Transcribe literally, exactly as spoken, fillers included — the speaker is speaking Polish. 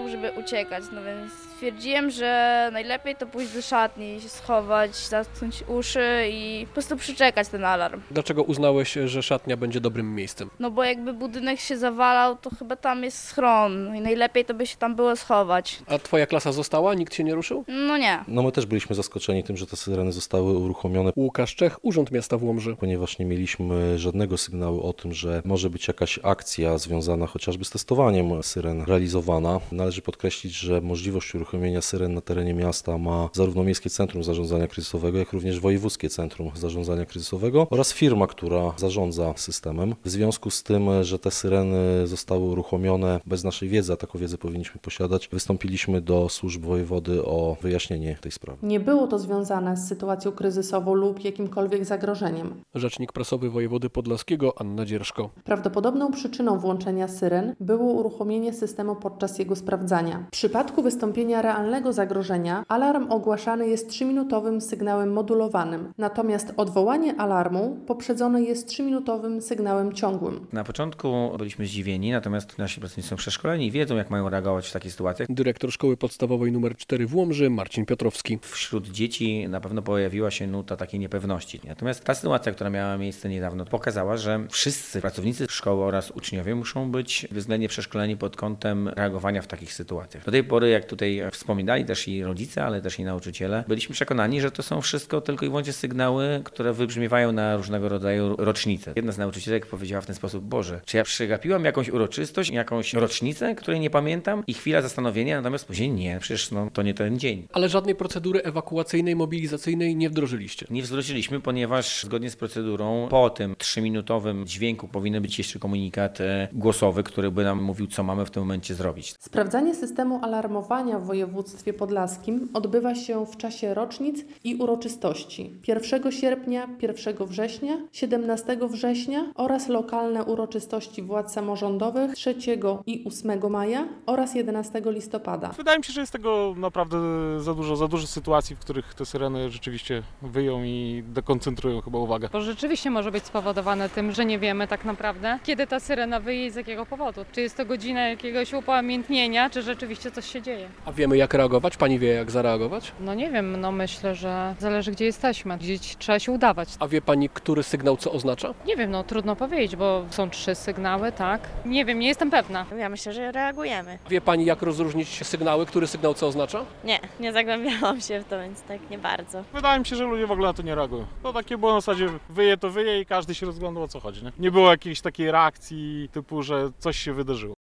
sygnału, żeby uciekać, no więc stwierdziłem, że najlepiej to pójść do szatni, się schować, zatknąć uszy i po prostu przeczekać ten alarm. Dlaczego uznałeś, że szatnia będzie dobrym miejscem? No bo jakby budynek się zawalał, to chyba tam jest schron, no i najlepiej to by się tam było schować. A twoja klasa została? Nikt się nie ruszył? No nie. No my też byliśmy zaskoczeni tym, że te syreny zostały uruchomione, Łukasz Czech, Urząd Miasta w Łomży. ponieważ nie mieliśmy żadnego sygnału o tym, że może być jakaś akcja związana chociażby z testowaniem syren realizowana. Należy podkreślić, że możliwość uruchomienia syren na terenie miasta ma zarówno Miejskie Centrum Zarządzania Kryzysowego, jak również Wojewódzkie Centrum Zarządzania Kryzysowego oraz firma, która zarządza systemem. W związku z tym, że te syreny zostały uruchomione bez naszej wiedzy, a taką wiedzę powinniśmy posiadać, wystąpiliśmy do służb wojewody o wyjaśnienie tej sprawy. Nie było to związane z sytuacją kryzysową lub jakimkolwiek zagrożeniem. Rzecznik prasowy wojewody podlaskiego Anna Dzierżko. Prawdopodobną przyczyną włączenia syren było uruchomienie systemu podczas jego sprawdzania. W przypadku wystąpienia realnego zagrożenia alarm ogłaszany jest trzyminutowym sygnałem modulowanym, natomiast odwołanie alarmu poprzedzone jest trzyminutowym sygnałem ciągłym. Na początku byliśmy zdziwieni, natomiast nasi pracownicy są przeszkoleni i wiedzą, jak mają reagować w takich sytuacjach. Dyrektor Szkoły Podstawowej nr cztery w Łomży Marcin Piotrowski. Wśród dzieci na pewno pojawiła się nuta takiej niepewności. Natomiast ta sytuacja, która miała miejsce niedawno, pokazała, że wszyscy pracownicy szkoły oraz uczniowie muszą być względnie przeszkoleni pod kątem reagowania w takich sytuacjach. Do tej pory, jak tutaj wspominali też i rodzice, ale też i nauczyciele, byliśmy przekonani, że to są wszystko tylko i wyłącznie sygnały, które wybrzmiewają na różnego rodzaju rocznice. Jedna z nauczycielek powiedziała w ten sposób: Boże, czy ja przegapiłam jakąś uroczystość, jakąś rocznicę, której nie pamiętam? I chwila zastanowienia, natomiast później nie, przecież no, to nie ten dzień. Ale żadnej procedury ewakuacyjnej, mobilizacyjnej nie wdrożyliście. Nie wdrożyliśmy, ponieważ zgodnie z procedurą po tym trzyminutowym dźwięku powinien być jeszcze komunikat e, głosowy, który by nam mówił, co mamy w tym momencie zrobić. Sprawdzanie systemu alarmowania w województwie podlaskim odbywa się w czasie rocznic i uroczystości pierwszego sierpnia, pierwszego września, siedemnastego września oraz lokalne uroczystości władz samorządowych trzeciego i ósmego maja oraz jedenastego listopada. Wydaje mi się, że jest tego naprawdę za dużo, za dużo sytuacji, w których te syreny rzeczywiście wyją i dekoncentrują chyba uwagę. Bo rzeczywiście może być spowodowane tym, że nie wiemy tak naprawdę, kiedy ta syrena wyje i z jakiego powodu. Czy jest to godzina jakiegoś upamiętnienia, czy rzeczywiście coś się dzieje. A wiemy, jak reagować? Pani wie, jak zareagować? No nie wiem, no myślę, że zależy, gdzie jesteśmy. Gdzieś trzeba się udawać. A wie pani, który sygnał co oznacza? Nie wiem, no trudno powiedzieć, bo są trzy sygnały, tak? Nie wiem, nie jestem pewna. Ja myślę, że reagujemy. Wie pani, jak rozróżnić sygnały, który sygnał co oznacza? Nie, nie zagłębiałam się w to, więc tak nie bardzo. Wydaje mi się, że ludzie w ogóle na to nie reagują. To takie było na zasadzie wyje to wyje i każdy się rozglądał, o co chodzi. Nie, nie było jakiejś takiej reakcji typu, że coś się wydarzyło.